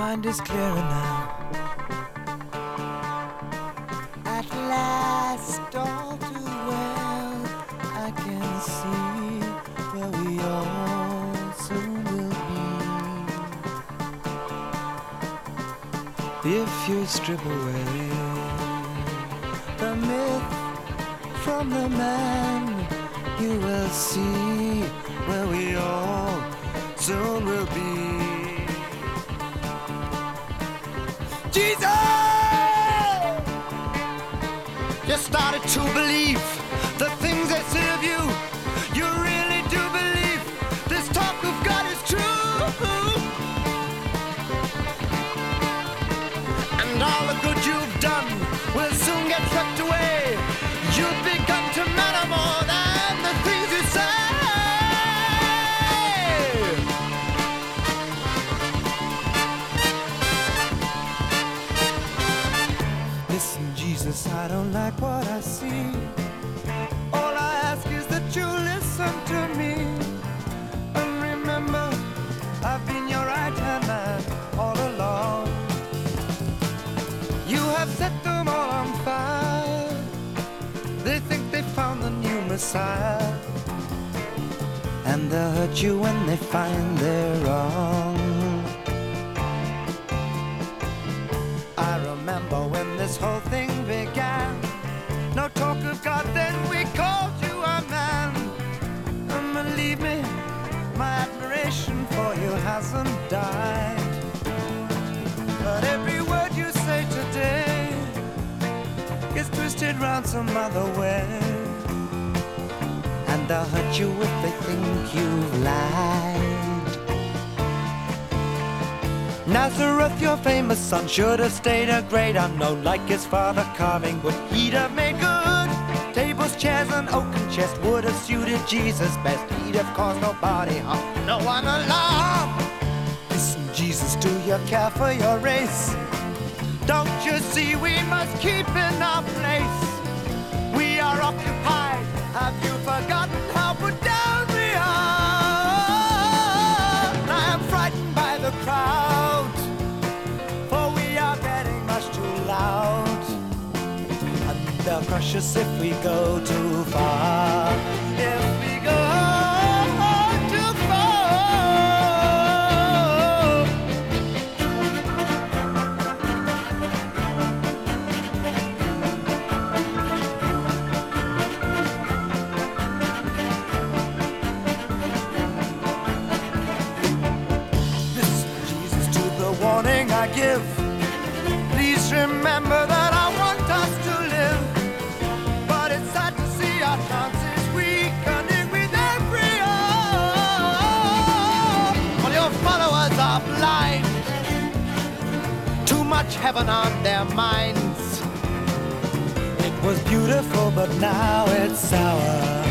mind is clearer now. At last, all too well, I can see where we all soon will be. If you strip away the myth from the man, you will see where we all soon will be. Jesus! You started to believe the things they say of you. You really do believe this talk of God is true. And all the good you've done will soon get swept away. You've begun to matter more than the things you say. Listen, Jesus, I don't like what I see. All I ask is that you listen to me. And remember, I've been your right-hand man all along. You have set them all on fire. They think they found the new Messiah. And they'll hurt you when they find they're wrong. I remember when this whole thing began. No talk of God, then we called you a man. And believe me, my admiration for you hasn't died. But every word you say today gets twisted round some other way. And they'll hurt you if they think you've lied. Nazareth, your famous son, should have stayed a great unknown. Like his father, carving wood he'd have made good. Tables, chairs, and oaken chest would have suited Jesus best. He'd have caused nobody harm, no one alarm. Listen, Jesus, do you care for your race? Don't you see we must keep in our place? We are occupied. Have you forgotten how put down we are? I am frightened by the crowd, for we are getting much too loud. And they'll crush us if we go too far. If we go too far. Warning I give, please remember that I want us to live. But it's sad to see our chances weakening with every hour. All your followers are blind, too much heaven on their minds. It was beautiful, but now it's sour.